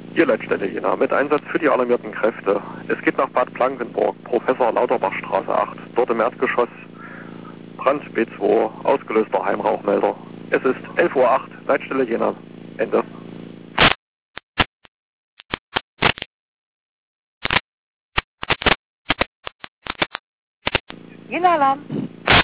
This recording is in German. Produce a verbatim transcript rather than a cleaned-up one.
Hier Leitstelle Jena mit Einsatz für die alarmierten Kräfte. Es geht nach Bad Blankenburg, Professor Lauterbachstraße acht. Dort im Erdgeschoss Brand B zwei, ausgelöster Heimrauchmelder. Es ist elf Uhr acht, Leitstelle Jena. Ende. Jena Alarm.